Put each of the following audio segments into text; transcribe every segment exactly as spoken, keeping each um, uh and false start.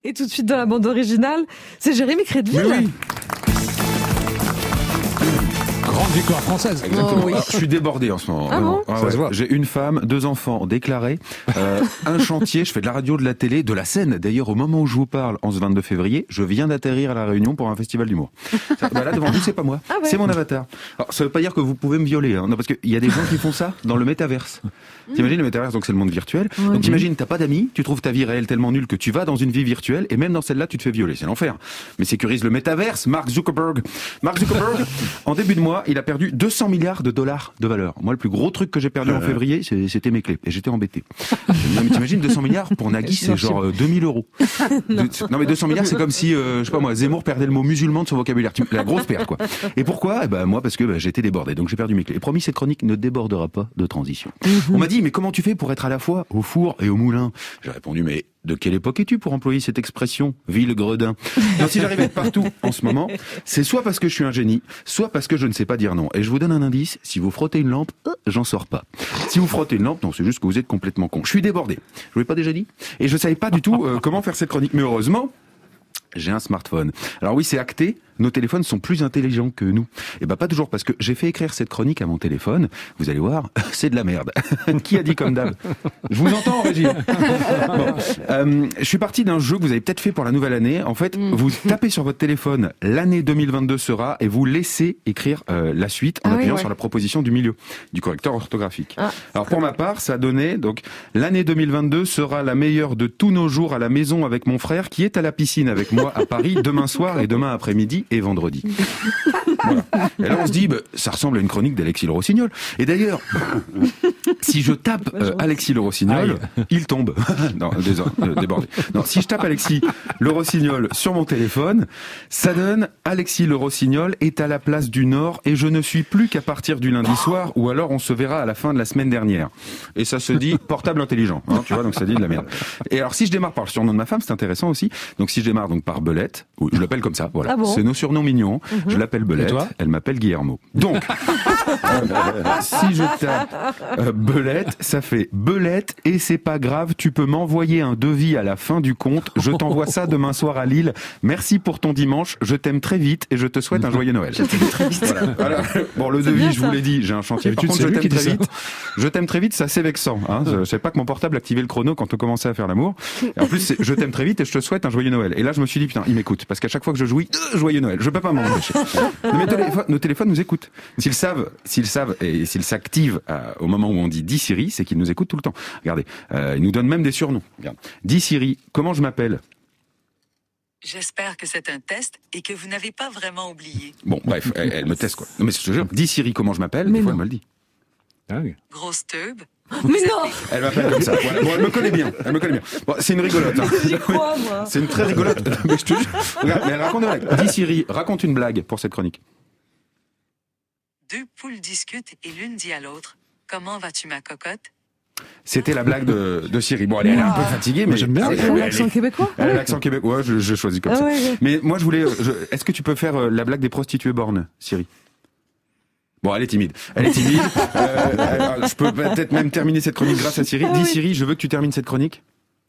Et tout de suite dans la bande originale, c'est Jérémy Crédville. Mais oui. Grande victoire française. Exactement. Oh oui. Alors, je suis débordé en ce moment. Ah bon Ah Ça ouais. se voit. J'ai une femme, deux enfants déclarés, euh, un chantier, je fais de la radio, de la télé, de la scène. D'ailleurs, au moment où je vous parle, en ce vingt-deux février, je viens d'atterrir à La Réunion pour un festival d'humour. Ça, bah là, devant vous, c'est pas moi. Ah ouais. C'est mon avatar. Alors, ça veut pas dire que vous pouvez me violer, hein. Non, parce qu'il y a des gens qui font ça dans le métaverse. T'imagines le métaverse, donc c'est le monde virtuel. Ouais. Donc t'imagines, t'as pas d'amis, tu trouves ta vie réelle tellement nulle que tu vas dans une vie virtuelle, et même dans celle-là, tu te fais violer. C'est l'enfer. Mais sécurise le métaverse, Mark Zuckerberg. Mark Zuckerberg, en début de mois, il a perdu deux cents milliards de dollars de valeur. Moi, le plus gros truc que j'ai perdu en février, c'est- c'était mes clés. Et j'étais embêté. Non, mais t'imagines, deux cents milliards, pour Nagui, c'est genre euh, deux mille euros. non. non, mais deux cents milliards, c'est comme si, euh, je sais pas moi, Zemmour perdait le mot musulman de son vocabulaire. Tu- La grosse perte, quoi. Et pourquoi? Eh ben, moi, parce que bah, j'étais débordé. Donc, j'ai perdu mes clés. Et promis, cette chronique ne débordera pas de transition. On m'a dit, mais comment tu fais pour être à la fois au four et au moulin? J'ai répondu, mais de quelle époque es-tu pour employer cette expression, ville gredin? Non, si j'arrive à être partout en ce moment, c'est soit parce que je suis un génie, soit parce que je ne sais pas dire non. Et je vous donne un indice, si vous frottez une lampe, euh, j'en sors pas. Si vous frottez une lampe, non, c'est juste que vous êtes complètement con. Je suis débordé. Je vous l'ai pas déjà dit? Et je savais pas du tout euh, comment faire cette chronique. Mais heureusement, j'ai un smartphone. Alors oui, c'est acté, nos téléphones sont plus intelligents que nous. Et ben pas toujours, parce que j'ai fait écrire cette chronique à mon téléphone. Vous allez voir, c'est de la merde. Qui a dit comme d'hab? Je vous entends, Régis. Bon, euh, je suis parti d'un jeu que vous avez peut-être fait pour la nouvelle année. En fait, vous tapez sur votre téléphone, l'année deux mille vingt-deux sera, et vous laissez écrire euh, la suite en Ah oui, appuyant ouais. sur la proposition du milieu, du correcteur orthographique. Ah, Alors pour ma part, ça donnait, donc, l'année deux mille vingt-deux sera la meilleure de tous nos jours à la maison avec mon frère qui est à la piscine avec moi à Paris demain soir et demain après-midi et vendredi. Voilà. Et là on se dit, bah, ça ressemble à une chronique d'Alexis Le Rossignol. Et d'ailleurs, si je tape euh, Alexis Le Rossignol, il tombe. non, désolé, euh, débordé. Non, si je tape Alexis Le Rossignol sur mon téléphone, ça donne Alexis Le Rossignol est à la place du Nord et je ne suis plus qu'à partir du lundi soir ou alors on se verra à la fin de la semaine dernière. Et ça se dit portable intelligent, hein, tu vois, donc ça dit de la merde. Et alors si je démarre par le surnom de ma femme, c'est intéressant aussi. Donc si je démarre donc par Belette, ou je l'appelle comme ça, voilà. Ah bon? C'est nos surnoms mignons. Je l'appelle Belette, Et toi elle m'appelle Guillermo. Donc, euh, si je tape euh, Belette, ça fait Belette et c'est pas grave, tu peux m'envoyer un devis à la fin du compte. Je t'envoie ça demain soir à Lille. Merci pour ton dimanche. Je t'aime très vite et je te souhaite un joyeux Noël. Voilà. Voilà. Bon, le devis, bien, je vous ça. l'ai dit, j'ai un chantier. Par D'habitude, contre, je c'est lui t'aime qui très dit ça. vite. Je t'aime très vite, ça c'est vexant. Hein. Je sais pas que mon portable activait le chrono quand on commençait à faire l'amour. Et en plus, c'est je t'aime très vite et je te souhaite un joyeux Noël. Et là, je me suis dit, putain, il m'écoute. Parce qu'à chaque fois que je jouis, euh, joyeux Noël. Je peux pas m'en empêcher. Mais téléphone, nos téléphones nous écoutent. S'ils savent, s'ils savent et s'ils s'activent euh, au moment où on dit dis Siri, c'est qu'ils nous écoutent tout le temps. Regardez, euh, ils nous donnent même des surnoms. Regarde. Dis Siri, comment je m'appelle? J'espère que c'est un test et que vous n'avez pas vraiment oublié. Bon, bref, elle, elle me teste quoi. Non mais je te jure, dis Siri, comment je m'appelle? Mais Des fois, non. elle me le dit. Dingue. Grosse teub. mais non, Elle m'appelle comme ça. Voilà. Bon, elle me connaît bien. Elle me connaît bien. Bon, c'est une rigolote. Hein. j'y crois, moi. C'est une très rigolote. Mais je te jure. Regarde, mais elle raconte une blague. Dis Siri, raconte une blague pour cette chronique. Deux poules discutent et l'une dit à l'autre « Comment vas-tu ma cocotte ?» C'était la blague de, de Siri. Bon, elle est un peu fatiguée, mais Moi, j'aime bien. Elle, Elle a elle- l'accent québécois. elle a l'accent québécois. Ouais, je, je choisis comme Ah ça. ouais, ouais. Mais moi, je voulais. je- Est-ce que tu peux faire euh, la blague des prostituées bornes, Siri? Bon, elle est timide. Elle est timide. Euh, alors, je peux peut-être même terminer cette chronique grâce à Siri. Ah Dis oui. Siri, je veux que tu termines cette chronique.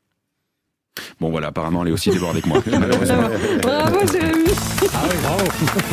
Bon, voilà. Apparemment, elle est aussi débordée que moi. Malheureusement. Bravo Jérémy. Ah oui, bravo.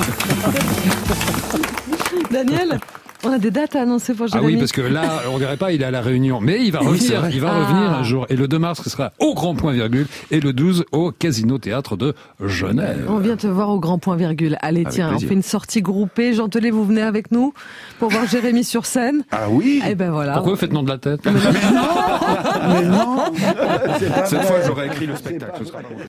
Daniel, on a des dates à annoncer pour Ah Jérémy. oui, parce que là, on dirait pas, il est à la Réunion. Mais il va revenir, il va Ah. revenir un jour. Et le deux mars, ce sera au Grand Point Virgule. Et le douze, au Casino Théâtre de Genève. On vient te voir au Grand Point Virgule. Allez, Avec tiens, plaisir. on fait une sortie groupée. Jean Telet, vous venez avec nous pour voir Jérémy sur scène. Ah oui. Eh ben voilà. Pourquoi vous faites nom de la tête? Mais non. Cette fois, j'aurais écrit le spectacle. Ce sera pas bon.